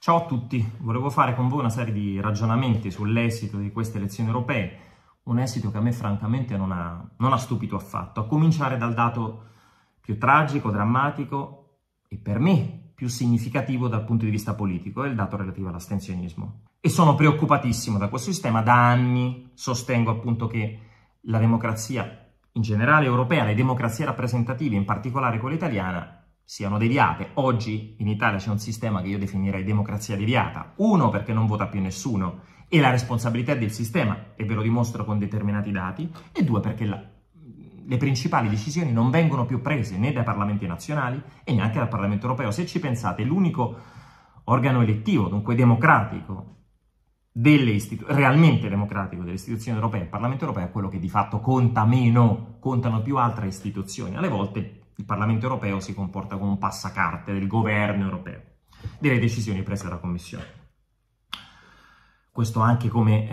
Ciao a tutti, volevo fare con voi una serie di ragionamenti sull'esito di queste elezioni europee, un esito che a me francamente non ha stupito affatto, a cominciare dal dato più tragico, drammatico e per me più significativo dal punto di vista politico, è il dato relativo all'astensionismo. E sono preoccupatissimo da questo sistema, da anni sostengo appunto che la democrazia in generale europea, le democrazie rappresentative, in particolare quella italiana, siano deviate. Oggi in Italia c'è un sistema che io definirei democrazia deviata. Uno, perché non vota più nessuno e la responsabilità è del sistema, e ve lo dimostro con determinati dati, e due, perché le principali decisioni non vengono più prese né dai parlamenti nazionali e neanche dal Parlamento europeo. Se ci pensate, l'unico organo elettivo, dunque democratico, realmente democratico delle istituzioni europee, il Parlamento europeo, è quello che di fatto conta meno, contano più altre istituzioni. Alle volte il Parlamento europeo si comporta come un passacarte del governo europeo, delle decisioni prese dalla Commissione. Questo anche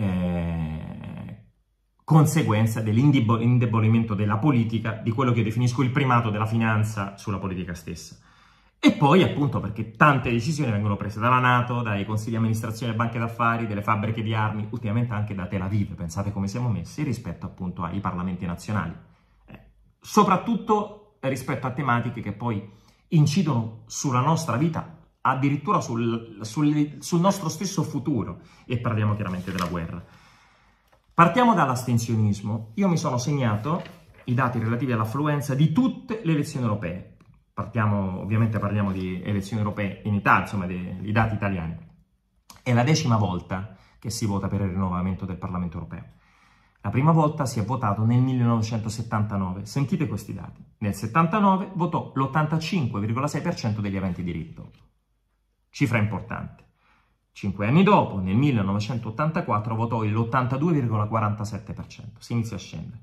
come conseguenza dell'indebolimento della politica, di quello che io definisco il primato della finanza sulla politica stessa. E poi appunto perché tante decisioni vengono prese dalla NATO, dai consigli di amministrazione delle banche d'affari, delle fabbriche di armi, ultimamente anche da Tel Aviv. Pensate come siamo messi rispetto appunto ai parlamenti nazionali. Soprattutto rispetto a tematiche che poi incidono sulla nostra vita, addirittura sul nostro stesso futuro, e parliamo chiaramente della guerra. Partiamo dall'astensionismo. Io mi sono segnato i dati relativi all'affluenza di tutte le elezioni europee. Ovviamente parliamo di elezioni europee in Italia, insomma dei dati italiani. È la 10ª volta che si vota per il rinnovamento del Parlamento europeo. La prima volta si è votato nel 1979. Sentite questi dati. Nel 79 votò l'85,6% degli aventi diritto. Cifra importante. 5 anni dopo, nel 1984, votò l'82,47%. Si inizia a scendere.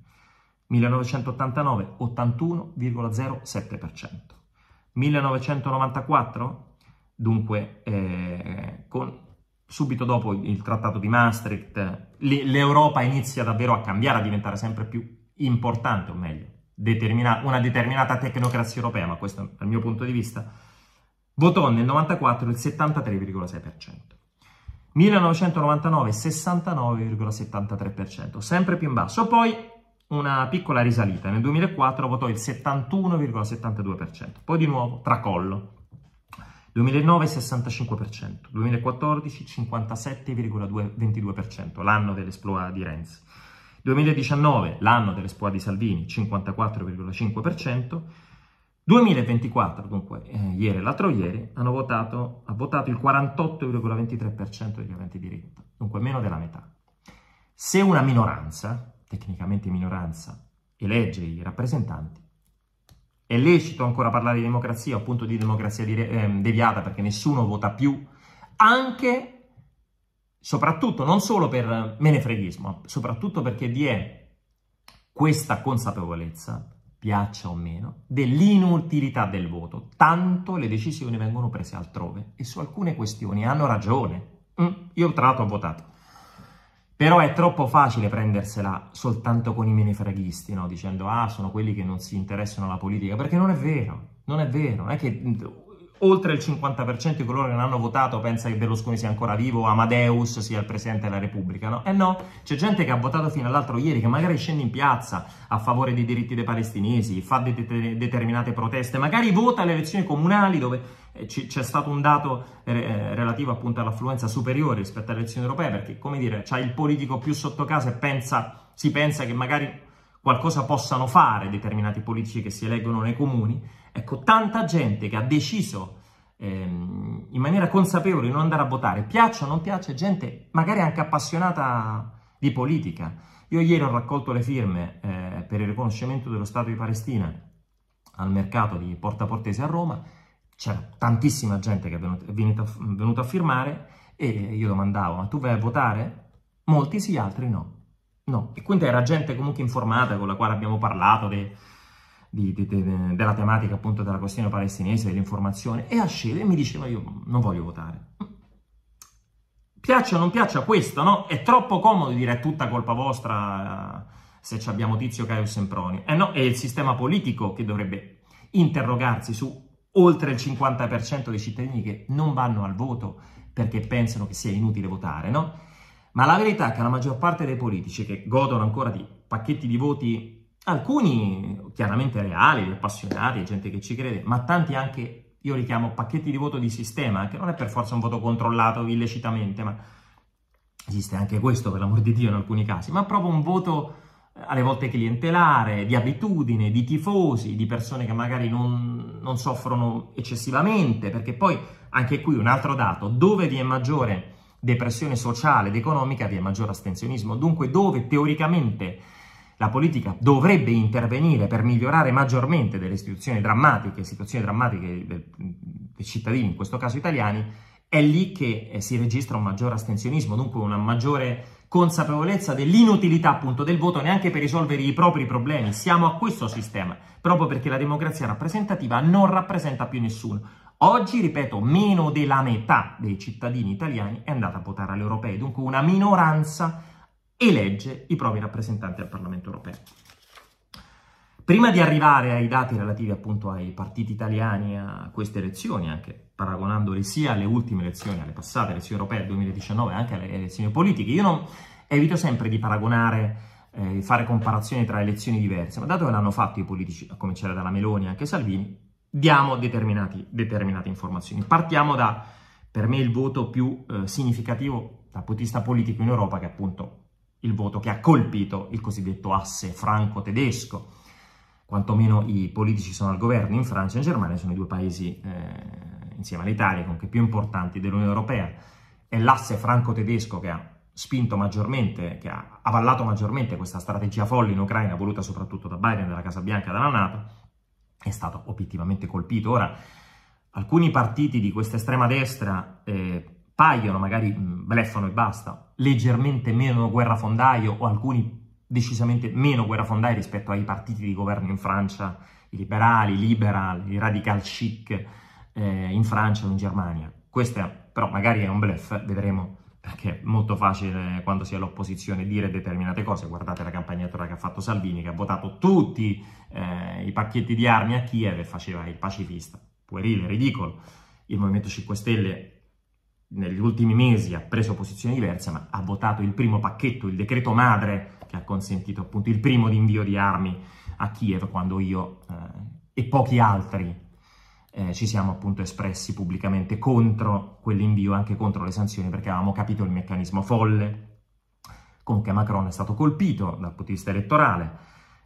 1989, 81,07%. 1994, dunque, subito dopo il trattato di Maastricht, l'Europa inizia davvero a cambiare, a diventare sempre più importante, o meglio, una determinata tecnocrazia europea, ma questo dal mio punto di vista, votò nel 94 il 73,6%. 1999, 69,73%, sempre più in basso. Poi una piccola risalita, nel 2004 votò il 71,72%, poi di nuovo tracollo. 2009 65%, 2014 57,22%, l'anno dell'esploit di Renzi. 2019, l'anno dell'esploit di Salvini, 54,5%. 2024, dunque ieri e l'altro ieri, ha votato il 48,23% degli aventi diritto, dunque meno della metà. Se una minoranza, tecnicamente minoranza, elegge i rappresentanti, è lecito ancora parlare di democrazia, appunto di democrazia deviata, perché nessuno vota più, anche, soprattutto, non solo per menefreghismo, soprattutto perché vi è questa consapevolezza, piaccia o meno, dell'inutilità del voto. Tanto le decisioni vengono prese altrove e su alcune questioni hanno ragione. Io tra l'altro ho votato. Però è troppo facile prendersela soltanto con i menefreghisti, no? Dicendo, sono quelli che non si interessano alla politica, perché non è vero, non è che oltre il 50% di coloro che non hanno votato pensa che Berlusconi sia ancora vivo o Amadeus sia il Presidente della Repubblica, no? No, c'è gente che ha votato fino all'altro ieri, che magari scende in piazza a favore dei diritti dei palestinesi, fa determinate proteste, magari vota alle elezioni comunali dove c'è stato un dato relativo appunto all'affluenza superiore rispetto alle elezioni europee, perché, come dire, c'ha il politico più sotto casa e si pensa che magari qualcosa possano fare determinati politici che si eleggono nei comuni. Ecco, tanta gente che ha deciso in maniera consapevole di non andare a votare, piaccia o non piaccia, gente magari anche appassionata di politica. Io ieri ho raccolto le firme per il riconoscimento dello Stato di Palestina al mercato di Porta Portese a Roma. C'era tantissima gente che è venuta a firmare e io domandavo, ma tu vai a votare? Molti sì, altri no. No, e quindi era gente comunque informata, con la quale abbiamo parlato della tematica appunto della questione palestinese, dell'informazione, e a scegliere mi diceva, io non voglio votare. Piaccia o non piaccia questo, no? È troppo comodo dire è tutta colpa vostra se abbiamo Tizio, Caio e Semproni. No, è il sistema politico che dovrebbe interrogarsi su oltre il 50% dei cittadini che non vanno al voto perché pensano che sia inutile votare, no? Ma la verità è che la maggior parte dei politici che godono ancora di pacchetti di voti, alcuni chiaramente reali, appassionati, gente che ci crede, ma tanti anche, io li chiamo pacchetti di voto di sistema, che non è per forza un voto controllato illecitamente, ma esiste anche questo per l'amor di Dio in alcuni casi, ma proprio un voto alle volte clientelare, di abitudine, di tifosi, di persone che magari non soffrono eccessivamente, perché poi anche qui un altro dato, dove vi è maggiore depressione sociale ed economica vi è maggiore astensionismo, dunque dove teoricamente la politica dovrebbe intervenire per migliorare maggiormente delle situazioni drammatiche dei cittadini, in questo caso italiani, è lì che si registra un maggiore astensionismo, dunque una maggiore consapevolezza dell'inutilità appunto del voto neanche per risolvere i propri problemi. Siamo a questo sistema, proprio perché la democrazia rappresentativa non rappresenta più nessuno. Oggi, ripeto, meno della metà dei cittadini italiani è andata a votare alle europee, dunque una minoranza elegge i propri rappresentanti al Parlamento europeo. Prima di arrivare ai dati relativi appunto ai partiti italiani a queste elezioni, anche paragonandoli sia alle ultime elezioni, alle passate elezioni europee del 2019, anche alle elezioni politiche, io non evito sempre di paragonare, di fare comparazioni tra elezioni diverse, ma dato che l'hanno fatto i politici, a cominciare dalla Meloni e anche Salvini, diamo determinate informazioni. Partiamo da, per me, il voto più significativo dal punto di vista politico in Europa, che è appunto il voto che ha colpito il cosiddetto asse franco-tedesco. Quantomeno i politici sono al governo in Francia e in Germania, sono i due paesi, insieme all'Italia, comunque più importanti dell'Unione Europea. È l'asse franco-tedesco che ha spinto maggiormente, che ha avallato maggiormente questa strategia folle in Ucraina, voluta soprattutto da Biden, dalla Casa Bianca e dalla NATO, è stato obiettivamente colpito. Ora, alcuni partiti di questa estrema destra paiono, magari bluffano e basta, leggermente meno guerrafondaio, o alcuni decisamente meno guerrafondai rispetto ai partiti di governo in Francia, i liberali, i liberal, i radical chic in Francia o in Germania. Questo però magari è un bluff, vedremo, perché è molto facile quando si è all'opposizione dire determinate cose. Guardate la campagna elettorale che ha fatto Salvini, che ha votato tutti i pacchetti di armi a Kiev e faceva il pacifista. Puerile, ridicolo. Il Movimento 5 Stelle negli ultimi mesi ha preso posizioni diverse, ma ha votato il primo pacchetto, il decreto madre, che ha consentito appunto il primo invio di armi a Kiev, quando io e pochi altri ci siamo appunto espressi pubblicamente contro quell'invio, anche contro le sanzioni, perché avevamo capito il meccanismo folle. Comunque Macron è stato colpito dal punto di vista elettorale.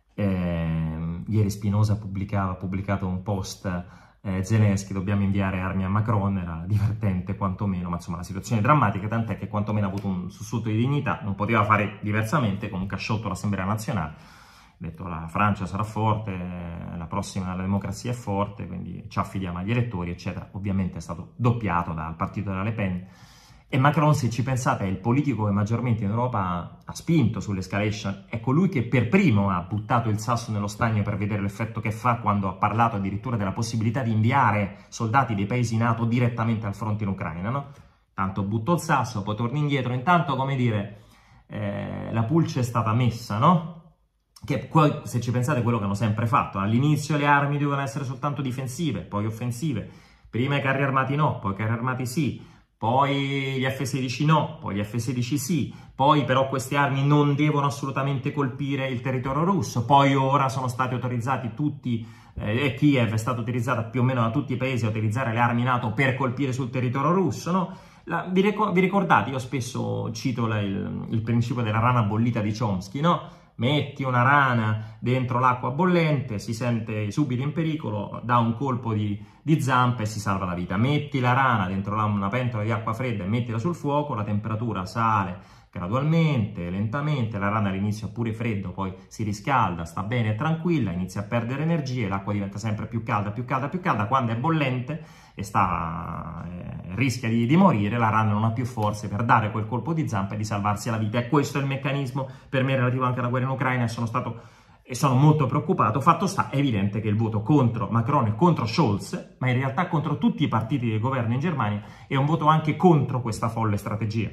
Ieri Spinoza ha pubblicato un post, Zelensky, dobbiamo inviare armi a Macron, era divertente quantomeno, ma insomma la situazione è drammatica, tant'è che quantomeno ha avuto un sussulto di dignità, non poteva fare diversamente, comunque ha sciolto l'Assemblea Nazionale, ha detto la Francia sarà forte, la prossima la democrazia è forte, quindi ci affidiamo agli elettori, eccetera. Ovviamente è stato doppiato dal partito della Le Pen. E Macron, se ci pensate, è il politico che maggiormente in Europa ha spinto sull'escalation, è colui che per primo ha buttato il sasso nello stagno per vedere l'effetto che fa, quando ha parlato addirittura della possibilità di inviare soldati dei paesi NATO direttamente al fronte in Ucraina, no? Tanto butto il sasso, poi torni indietro, intanto, come dire, la pulce è stata messa, no? Che poi, se ci pensate, è quello che hanno sempre fatto. All'inizio le armi devono essere soltanto difensive, poi offensive, prima i carri armati no, poi i carri armati sì, poi gli F-16 no, poi gli F-16 sì, poi però queste armi non devono assolutamente colpire il territorio russo, poi ora sono stati autorizzati tutti, Kiev è stata utilizzata più o meno da tutti i paesi a utilizzare le armi NATO per colpire sul territorio russo, no? Vi ricordate, io spesso cito il principio della rana bollita di Chomsky, no? Metti una rana dentro l'acqua bollente, si sente subito in pericolo, dà un colpo di zampa e si salva la vita. Metti la rana dentro una pentola di acqua fredda e mettila sul fuoco, la temperatura sale gradualmente, lentamente, la rana all'inizio ha pure freddo, poi si riscalda, sta bene e tranquilla, inizia a perdere energie, l'acqua diventa sempre più calda, più calda, più calda, quando è bollente e rischia di morire, la rana non ha più forze per dare quel colpo di zampa e di salvarsi la vita. E questo è il meccanismo per me relativo anche alla guerra in Ucraina, e sono molto preoccupato. Fatto sta, è evidente che il voto contro Macron e contro Scholz, ma in realtà contro tutti i partiti del governo in Germania, è un voto anche contro questa folle strategia.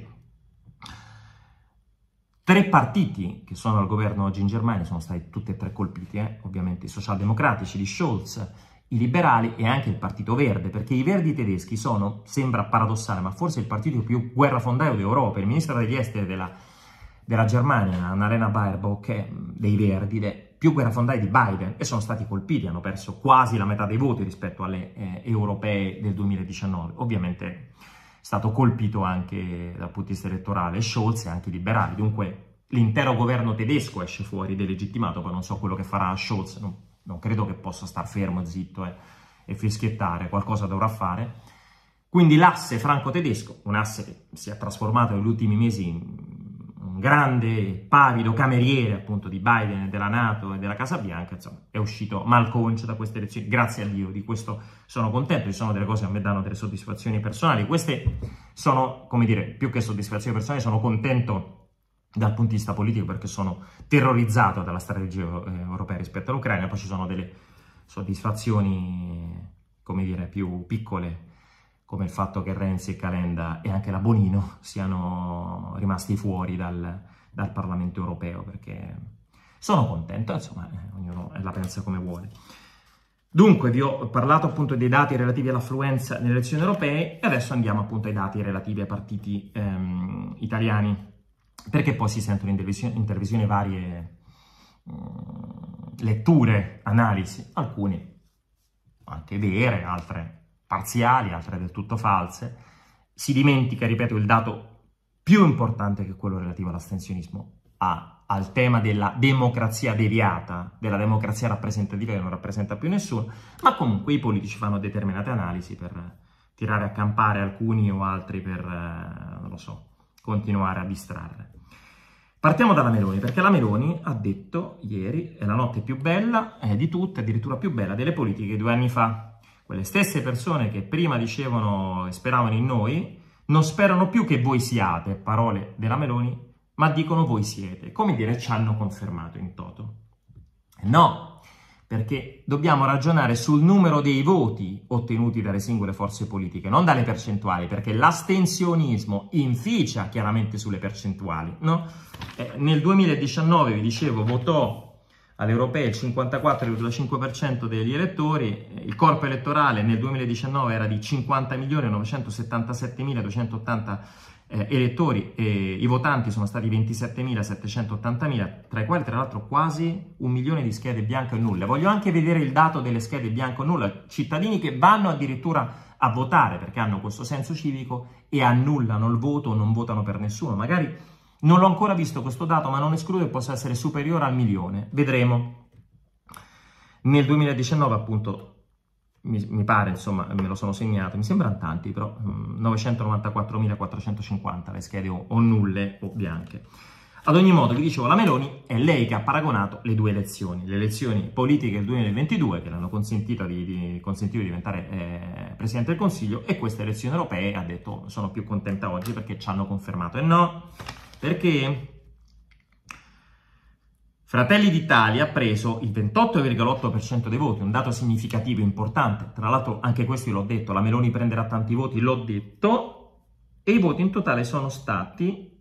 3 partiti che sono al governo oggi in Germania sono stati tutti e 3 colpiti, ovviamente i socialdemocratici di Scholz, i liberali e anche il Partito Verde, perché i verdi tedeschi sono, sembra paradossale, ma forse il partito più guerrafondaio d'Europa. Il ministro degli esteri della Germania, Annalena Baerbock, dei Verdi, più guerrafondai di Biden, e sono stati colpiti, hanno perso quasi la metà dei voti rispetto alle europee del 2019. Ovviamente è stato colpito anche dal punto di vista elettorale Scholz e anche i liberali, dunque l'intero governo tedesco esce fuori delegittimato. Poi non so quello che farà Scholz, non credo che possa star fermo, zitto e fischiettare, qualcosa dovrà fare. Quindi l'asse franco-tedesco, un asse che si è trasformato negli ultimi mesi in un grande pavido cameriere appunto di Biden e della NATO e della Casa Bianca, insomma, è uscito malconcio da queste elezioni, grazie a Dio, di questo sono contento. Ci sono delle cose che a me danno delle soddisfazioni personali, queste sono, come dire, più che soddisfazioni personali, sono contento dal punto di vista politico perché sono terrorizzato dalla strategia europea rispetto all'Ucraina. Poi ci sono delle soddisfazioni, come dire, più piccole, come il fatto che Renzi e Calenda e anche la Bonino siano rimasti fuori dal Parlamento europeo, perché sono contento, insomma, ognuno la pensa come vuole. Dunque vi ho parlato appunto dei dati relativi all'affluenza nelle elezioni europee e adesso andiamo appunto ai dati relativi ai partiti italiani, perché poi si sentono in televisione varie letture, analisi, alcune anche vere, altre parziali, altre del tutto false. Si dimentica, ripeto, il dato più importante, che è quello relativo all'astensionismo, al tema della democrazia deviata, della democrazia rappresentativa che non rappresenta più nessuno, ma comunque i politici fanno determinate analisi per tirare a campare alcuni o altri per, non lo so, continuare a distrarre. Partiamo dalla Meloni, perché la Meloni ha detto ieri è la notte più bella di tutte, addirittura più bella delle politiche 2 anni fa. Quelle stesse persone che prima dicevano e speravano in noi, non sperano più che voi siate, parole della Meloni, ma dicono voi siete. Come dire, ci hanno confermato in toto. No, perché dobbiamo ragionare sul numero dei voti ottenuti dalle singole forze politiche, non dalle percentuali, perché l'astensionismo inficia chiaramente sulle percentuali, no? Nel 2019, vi dicevo, votò alle europee il 54,5% degli elettori, il corpo elettorale nel 2019 era di 50.977.280 elettori, e i votanti sono stati 27.780.000, tra i quali tra l'altro quasi 1 milione di schede bianche o nulle. Voglio anche vedere il dato delle schede bianche o nulle, cittadini che vanno addirittura a votare perché hanno questo senso civico e annullano il voto o non votano per nessuno. Magari non l'ho ancora visto questo dato, ma non escludo che possa essere superiore al 1 milione. Vedremo. Nel 2019 appunto mi pare, insomma, me lo sono segnato, mi sembrano tanti, però 994.450 le schede o nulle o bianche. Ad ogni modo, vi dicevo, la Meloni è lei che ha paragonato le due elezioni, le elezioni politiche del 2022, che l'hanno consentito di diventare Presidente del Consiglio, e queste elezioni europee, ha detto, sono più contenta oggi perché ci hanno confermato. E no, perché Fratelli d'Italia ha preso il 28,8% dei voti, un dato significativo, importante. Tra l'altro anche questo l'ho detto, la Meloni prenderà tanti voti, l'ho detto, e i voti in totale sono stati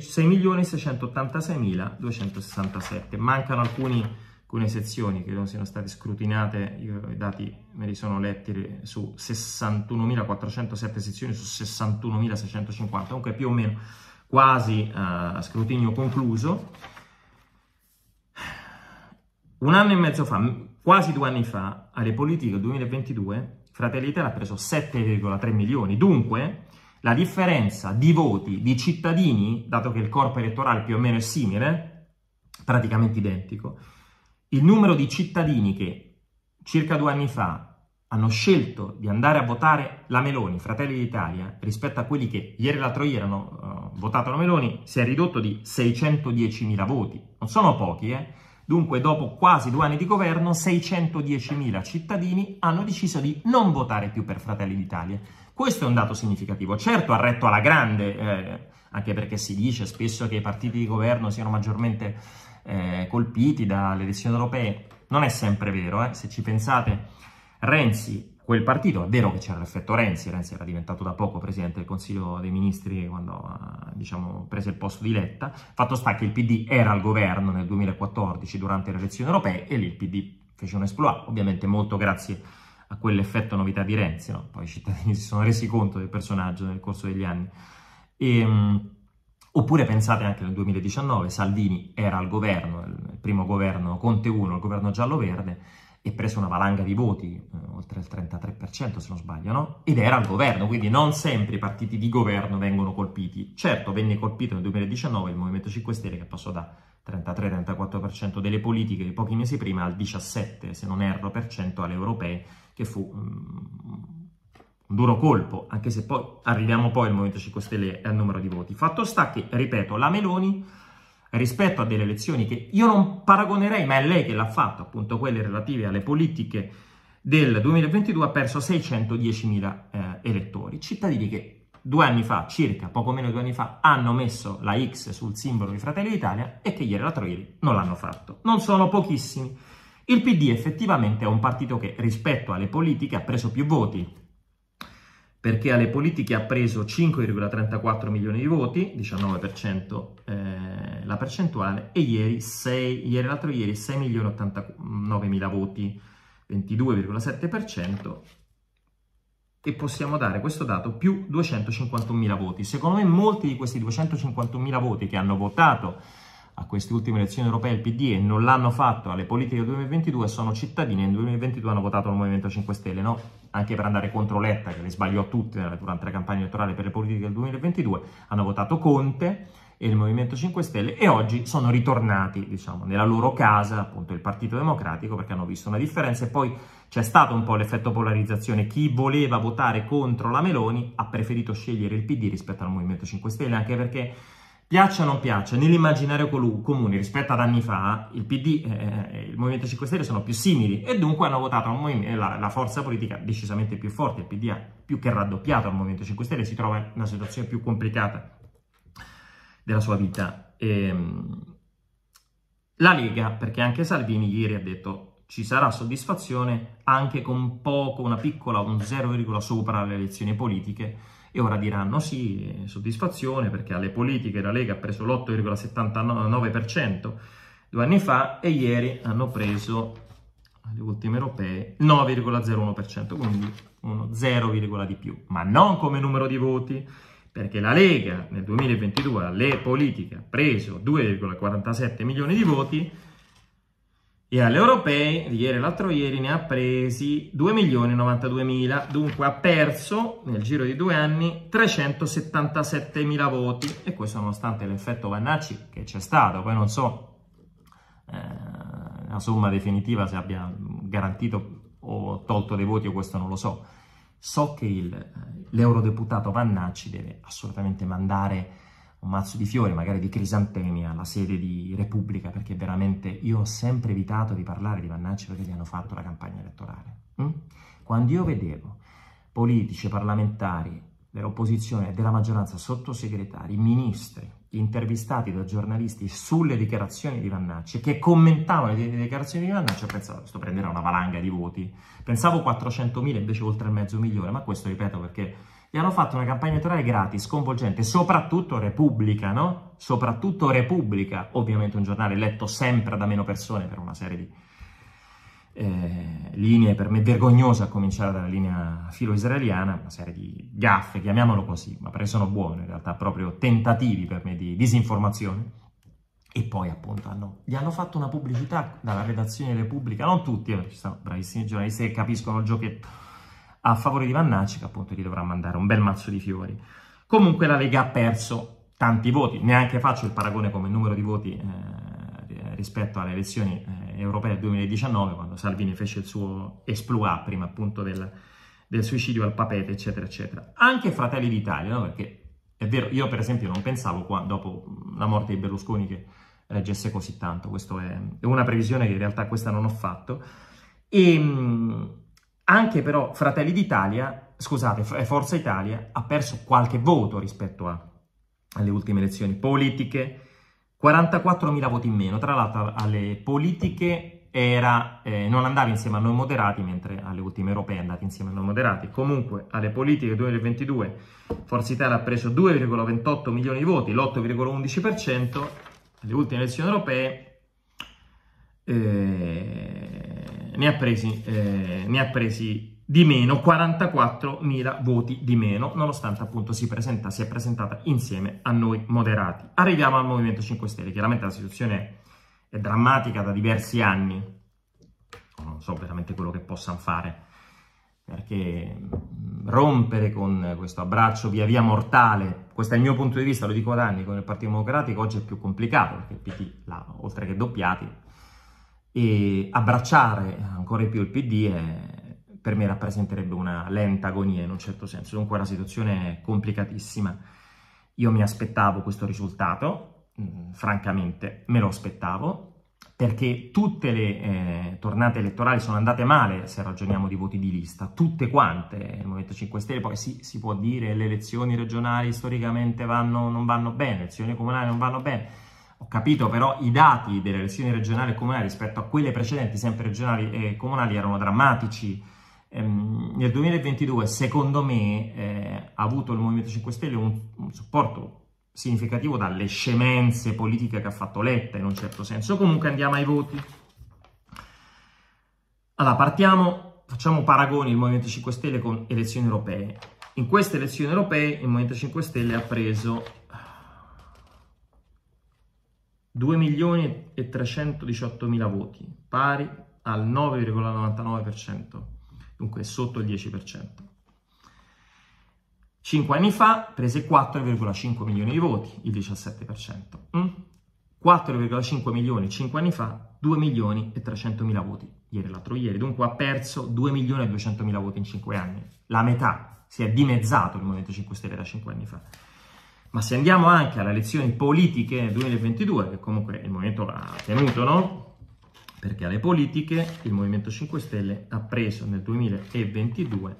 6.686.267. Mancano alcune sezioni che non siano state scrutinate, io i dati me li sono letti su 61.407 sezioni su 61.650, comunque più o meno quasi a scrutinio concluso. Un anno e mezzo fa, quasi 2 anni fa, alle politiche del 2022, Fratelli d'Italia ha preso 7,3 milioni. Dunque, la differenza di voti di cittadini, dato che il corpo elettorale più o meno è simile, praticamente identico, il numero di cittadini che circa 2 anni fa hanno scelto di andare a votare la Meloni, Fratelli d'Italia, rispetto a quelli che ieri e l'altro ieri hanno votato la Meloni, si è ridotto di 610.000 voti. Non sono pochi, Dunque, dopo quasi 2 anni di governo, 610.000 cittadini hanno deciso di non votare più per Fratelli d'Italia. Questo è un dato significativo. Certo, ha retto alla grande, anche perché si dice spesso che i partiti di governo siano maggiormente colpiti dalle elezioni europee. Non è sempre vero, Se ci pensate, Renzi, quel partito, è vero che c'era l'effetto Renzi era diventato da poco Presidente del Consiglio dei Ministri quando ha, preso il posto di Letta. Fatto sta che il PD era al governo nel 2014 durante le elezioni europee e lì il PD fece un esploit, ovviamente molto grazie a quell'effetto novità di Renzi, no? Poi i cittadini si sono resi conto del personaggio nel corso degli anni. Oppure pensate anche nel 2019, Salvini era al governo, il primo governo Conte 1, il governo giallo-verde, e prese una valanga di voti, oltre il 33% se non sbaglio, no? Ed era al governo, quindi non sempre i partiti di governo vengono colpiti. Certo, venne colpito nel 2019 il Movimento 5 Stelle, che passò da 33-34% delle politiche di pochi mesi prima al 17%, se non erro, per cento alle europee, che fu un duro colpo, anche se poi arriviamo poi al Movimento 5 Stelle e al numero di voti. Fatto sta che, ripeto, la Meloni, rispetto a delle elezioni che io non paragonerei, ma è lei che l'ha fatto, appunto quelle relative alle politiche del 2022, ha perso 610.000 elettori, cittadini che 2 anni fa, circa, poco meno di 2 anni fa, hanno messo la X sul simbolo di Fratelli d'Italia e che ieri e l'altro ieri non l'hanno fatto. Non sono pochissimi. Il PD effettivamente è un partito che rispetto alle politiche ha preso più voti, perché alle politiche ha preso 5,34 milioni di voti, 19% la percentuale, e ieri l'altro ieri 6.089.000 voti, 22,7%, e possiamo dare questo dato più 251.000 voti. Secondo me molti di questi 251.000 voti che hanno votato a queste ultime elezioni europee il PD e non l'hanno fatto alle politiche del 2022 sono cittadini che nel 2022 hanno votato il Movimento 5 Stelle, no? Anche per andare contro Letta, che le sbagliò tutte durante la campagna elettorale per le politiche del 2022, hanno votato Conte e il Movimento 5 Stelle, e oggi sono ritornati, diciamo, nella loro casa, appunto il Partito Democratico, perché hanno visto una differenza. E poi c'è stato un po' l'effetto polarizzazione: chi voleva votare contro la Meloni ha preferito scegliere il PD rispetto al Movimento 5 Stelle, anche perché, piaccia o non piaccia, nell'immaginario comune rispetto ad anni fa, il PD e il Movimento 5 Stelle sono più simili, e dunque hanno votato la forza politica decisamente più forte. Il PD ha più che raddoppiato al Movimento 5 Stelle, si trova in una situazione più complicata della sua vita. La Lega, perché anche Salvini ieri ha detto ci sarà soddisfazione anche con poco, una piccola, un 0, sopra le elezioni politiche. E ora diranno sì, soddisfazione, perché alle politiche la Lega ha preso l'8,79% 2 anni fa, e ieri hanno preso, alle ultime europee, 9,01%, quindi uno 0, di più. Ma non come numero di voti, perché la Lega nel 2022 alle politiche ha preso 2,47 milioni di voti, e alle europee, ieri e l'altro ieri, ne ha presi 2.092.000, dunque ha perso nel giro di 2 anni 377.000 voti, e questo nonostante l'effetto Vannacci che c'è stato. Poi non so la somma definitiva se abbia garantito o tolto dei voti, o questo non lo so. So che l'eurodeputato Vannacci deve assolutamente mandare un mazzo di fiori, magari di crisantemi, alla sede di Repubblica, perché veramente io ho sempre evitato di parlare di Vannacci perché gli hanno fatto la campagna elettorale. Quando io vedevo politici, parlamentari dell'opposizione e della maggioranza, sottosegretari, ministri, intervistati da giornalisti sulle dichiarazioni di Vannacci, che commentavano le dichiarazioni di Vannacci, ho pensato, questo prenderà una valanga di voti. Pensavo 400.000, invece oltre il 500.000, ma questo, ripeto, perché gli hanno fatto una campagna elettorale gratis, sconvolgente, soprattutto Repubblica, no? Soprattutto Repubblica, ovviamente un giornale letto sempre da meno persone per una serie di linee per me vergognose, a cominciare dalla linea filo-israeliana, una serie di gaffe, chiamiamolo così, ma perché sono buone, in realtà proprio tentativi per me di disinformazione. E poi appunto gli hanno fatto una pubblicità dalla redazione di Repubblica, non tutti, perché ci sono bravissimi giornalisti che capiscono il giochetto, a favore di Vannacci, che appunto gli dovrà mandare un bel mazzo di fiori. Comunque la Lega ha perso tanti voti, neanche faccio il paragone come numero di voti rispetto alle elezioni europee del 2019, quando Salvini fece il suo exploit prima appunto del suicidio al Papete, eccetera, eccetera. Anche Fratelli d'Italia, no? Perché è vero, io per esempio non pensavo dopo la morte di Berlusconi che reggesse così tanto, questa è una previsione che in realtà questa non ho fatto, e anche però Fratelli d'Italia, scusate, Forza Italia ha perso qualche voto rispetto alle ultime elezioni politiche, 44.000 voti in meno. Tra l'altro alle politiche non andava insieme a Noi Moderati, mentre alle ultime europee è andata insieme a Noi Moderati. Comunque alle politiche 2022 Forza Italia ha preso 2,28 milioni di voti, l'8,11%, alle ultime elezioni europee ne ha presi di meno, 44.000 voti di meno, nonostante appunto si è presentata insieme a noi moderati. Arriviamo al Movimento 5 Stelle, chiaramente la situazione è drammatica da diversi anni, non so veramente quello che possano fare, perché rompere con questo abbraccio via via mortale, questo è il mio punto di vista, lo dico da anni, con il Partito Democratico oggi è più complicato, perché il PD l'ha oltre che doppiati, e abbracciare ancora di più il PD per me rappresenterebbe una lenta agonia in un certo senso, dunque la situazione è complicatissima. Io mi aspettavo questo risultato, francamente me lo aspettavo, perché tutte le tornate elettorali sono andate male, se ragioniamo di voti di lista, tutte quante. Il Movimento 5 Stelle, poi si può dire le elezioni regionali storicamente non vanno bene, le elezioni comunali non vanno bene. Ho capito, però i dati delle elezioni regionali e comunali rispetto a quelle precedenti, sempre regionali e comunali, erano drammatici. Nel 2022, secondo me, ha avuto il Movimento 5 Stelle un supporto significativo dalle scemenze politiche che ha fatto Letta, in un certo senso. Comunque andiamo ai voti. Allora, facciamo paragoni il Movimento 5 Stelle con elezioni europee. In queste elezioni europee il Movimento 5 Stelle ha preso 2.318.000 voti, pari al 9,99%, dunque sotto il 10%. 5 anni fa prese 4,5 milioni di voti, il 17%. 4,5 milioni 5 anni fa, 2.300.000 voti, ieri e l'altro ieri, dunque ha perso 2.200.000 voti in 5 anni, la metà, si è dimezzato il Movimento 5 Stelle da 5 anni fa. Ma se andiamo anche alle elezioni politiche nel 2022, che comunque il Movimento l'ha tenuto, no? Perché alle politiche il Movimento 5 Stelle ha preso nel 2022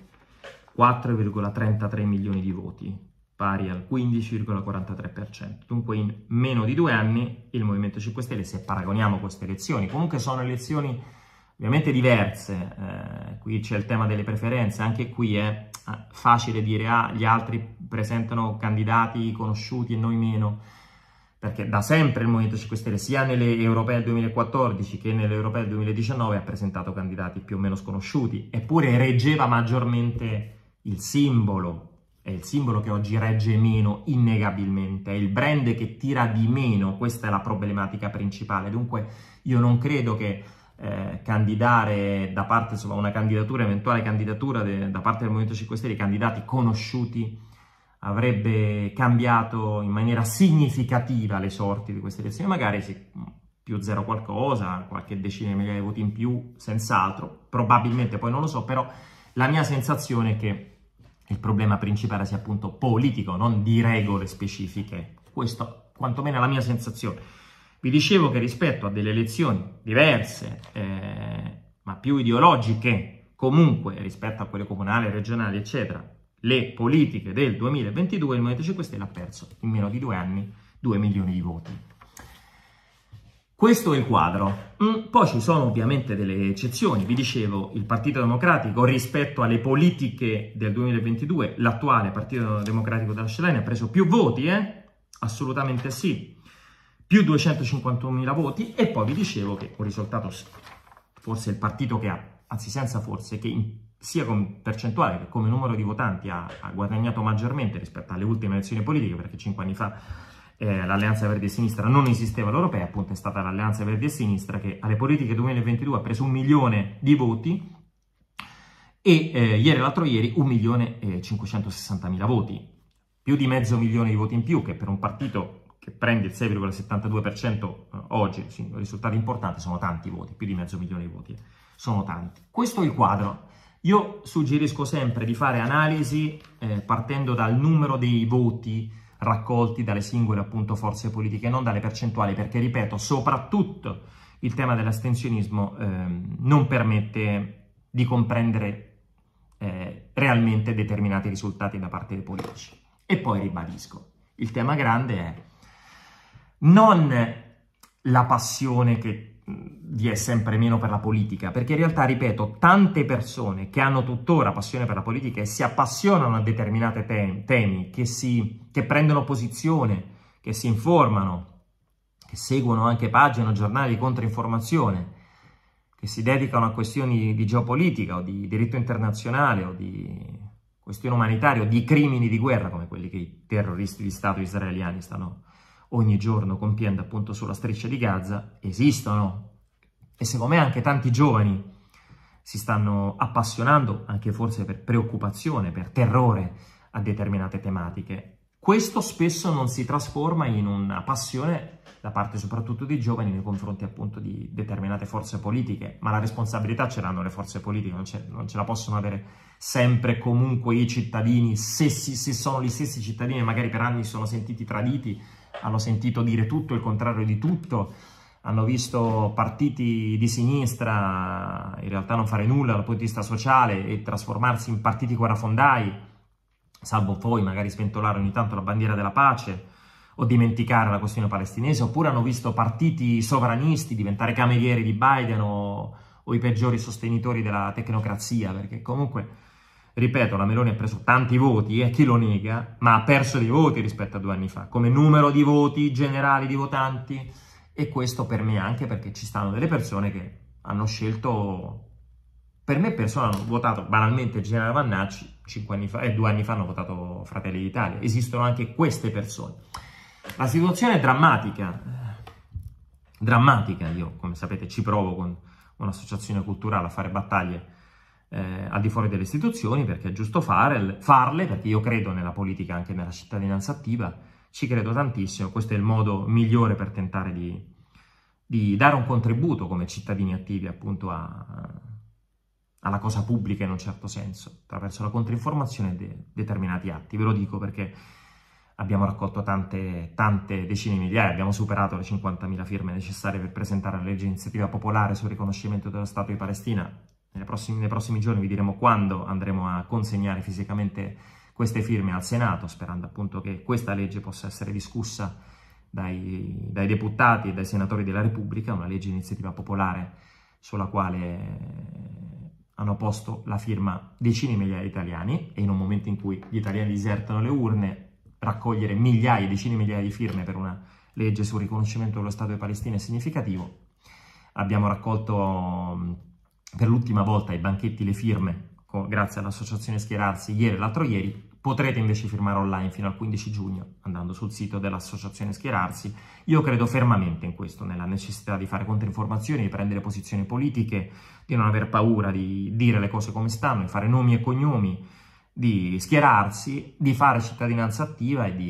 4,33 milioni di voti, pari al 15,43%. Dunque in meno di 2 anni il Movimento 5 Stelle, se paragoniamo queste elezioni, comunque sono elezioni ovviamente diverse, qui c'è il tema delle preferenze, anche qui è facile dire gli altri presentano candidati conosciuti e noi meno, perché da sempre il Movimento 5 Stelle, sia nelle europee del 2014 che nelle europee del 2019, ha presentato candidati più o meno sconosciuti, eppure reggeva maggiormente il simbolo, è il simbolo che oggi regge meno innegabilmente, è il brand che tira di meno, questa è la problematica principale. Dunque io non credo che candidare da parte, insomma, una candidatura, eventuale candidatura da parte del Movimento 5 Stelle, candidati conosciuti, avrebbe cambiato in maniera significativa le sorti di queste elezioni. Magari più zero qualcosa, qualche decina di migliaia di voti in più, senz'altro, probabilmente, poi non lo so, però la mia sensazione è che il problema principale sia appunto politico, non di regole specifiche. Questo quantomeno è la mia sensazione. Vi dicevo che rispetto a delle elezioni diverse, ma più ideologiche, comunque rispetto a quelle comunali, regionali, eccetera, le politiche del 2022, il Movimento 5 Stelle ha perso in meno di 2 anni 2 milioni di voti. Questo è il quadro. Poi ci sono ovviamente delle eccezioni. Vi dicevo, il Partito Democratico rispetto alle politiche del 2022, l'attuale Partito Democratico della Scellani ha preso più voti, assolutamente sì, più 251.000 voti, e poi vi dicevo che un risultato, forse il partito che ha, anzi senza forse, che sia come percentuale che come numero di votanti ha guadagnato maggiormente rispetto alle ultime elezioni politiche, perché 5 anni fa l'Alleanza Verdi e Sinistra non esisteva all'Europea, appunto è stata l'Alleanza Verdi e Sinistra che alle politiche 2022 ha preso 1 milione di voti e ieri e l'altro ieri 1.560.000 voti, più di mezzo milione di voti in più, che per un partito che prende il 6,72% oggi, sì, risultati importanti, sono tanti voti, più di mezzo milione di voti, sono tanti. Questo è il quadro. Io suggerisco sempre di fare analisi partendo dal numero dei voti raccolti dalle singole appunto forze politiche, non dalle percentuali, perché ripeto, soprattutto il tema dell'astensionismo non permette di comprendere realmente determinati risultati da parte dei politici. E poi ribadisco, il tema grande è non la passione che vi è sempre meno per la politica, perché in realtà, ripeto, tante persone che hanno tuttora passione per la politica e si appassionano a determinati temi, che prendono posizione, che si informano, che seguono anche pagine o giornali di controinformazione, che si dedicano a questioni di geopolitica o di diritto internazionale o di questioni umanitarie o di crimini di guerra come quelli che i terroristi di Stato israeliani stanno ogni giorno compiendo appunto sulla striscia di Gaza, esistono. E secondo me anche tanti giovani si stanno appassionando, anche forse per preoccupazione, per terrore, a determinate tematiche. Questo spesso non si trasforma in una passione da parte soprattutto dei giovani nei confronti appunto di determinate forze politiche, ma la responsabilità ce l'hanno le forze politiche, non ce la possono avere sempre comunque i cittadini, se sono gli stessi cittadini e magari per anni si sono sentiti traditi, hanno sentito dire tutto, il contrario di tutto, hanno visto partiti di sinistra in realtà non fare nulla dal punto di vista sociale e trasformarsi in partiti guerrafondai, salvo poi magari sventolare ogni tanto la bandiera della pace o dimenticare la questione palestinese, oppure hanno visto partiti sovranisti diventare camerieri di Biden o i peggiori sostenitori della tecnocrazia, perché comunque, ripeto, la Meloni ha preso tanti voti, chi lo nega, ma ha perso dei voti rispetto a 2 anni fa, come numero di voti generali di votanti, e questo per me anche perché ci stanno delle persone che hanno scelto, per me persone hanno votato banalmente il generale Vannacci 5 anni fa e 2 anni fa hanno votato Fratelli d'Italia, esistono anche queste persone. La situazione è drammatica, io come sapete ci provo con un'associazione culturale a fare battaglie al di fuori delle istituzioni, perché è giusto farle, perché io credo nella politica, anche nella cittadinanza attiva, ci credo tantissimo, questo è il modo migliore per tentare di dare un contributo come cittadini attivi appunto alla cosa pubblica in un certo senso, attraverso la controinformazione di determinati atti. Ve lo dico perché abbiamo raccolto tante decine di migliaia, abbiamo superato le 50.000 firme necessarie per presentare la legge di iniziativa popolare sul riconoscimento dello Stato di Palestina. Nei prossimi giorni vi diremo quando andremo a consegnare fisicamente queste firme al Senato, sperando appunto che questa legge possa essere discussa dai deputati e dai senatori della Repubblica, una legge di iniziativa popolare sulla quale hanno posto la firma decine di migliaia di italiani, e in un momento in cui gli italiani disertano le urne, raccogliere migliaia, decine di migliaia di firme per una legge sul riconoscimento dello Stato di Palestina è significativo. Abbiamo raccolto per l'ultima volta ai banchetti le firme grazie all'associazione Schierarsi ieri e l'altro ieri. Potrete invece firmare online fino al 15 giugno andando sul sito dell'associazione Schierarsi. Io credo fermamente in questo, nella necessità di fare controinformazioni, di prendere posizioni politiche, di non aver paura di dire le cose come stanno, di fare nomi e cognomi, di schierarsi, di fare cittadinanza attiva e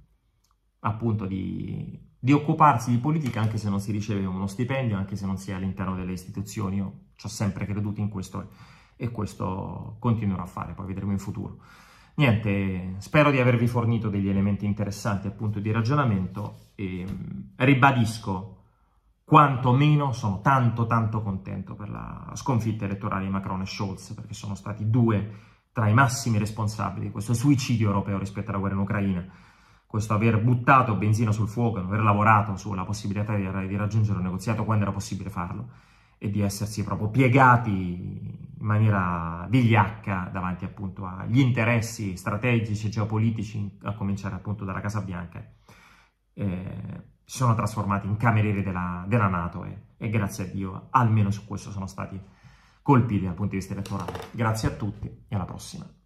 di occuparsi di politica anche se non si riceve uno stipendio, anche se non si è all'interno delle istituzioni. Io ci ho sempre creduto in questo e questo continuerò a fare, poi vedremo in futuro. Niente, spero di avervi fornito degli elementi interessanti appunto di ragionamento e ribadisco quanto meno sono tanto contento per la sconfitta elettorale di Macron e Scholz, perché sono stati 2 tra i massimi responsabili di questo suicidio europeo rispetto alla guerra in Ucraina, questo aver buttato benzina sul fuoco, aver lavorato sulla possibilità di raggiungere un negoziato quando era possibile farlo e di essersi proprio piegati in maniera vigliacca davanti appunto agli interessi strategici e geopolitici, a cominciare appunto dalla Casa Bianca. Si sono trasformati in camerieri della NATO e grazie a Dio almeno su questo sono stati colpiti dal punto di vista elettorale. Grazie a tutti e alla prossima.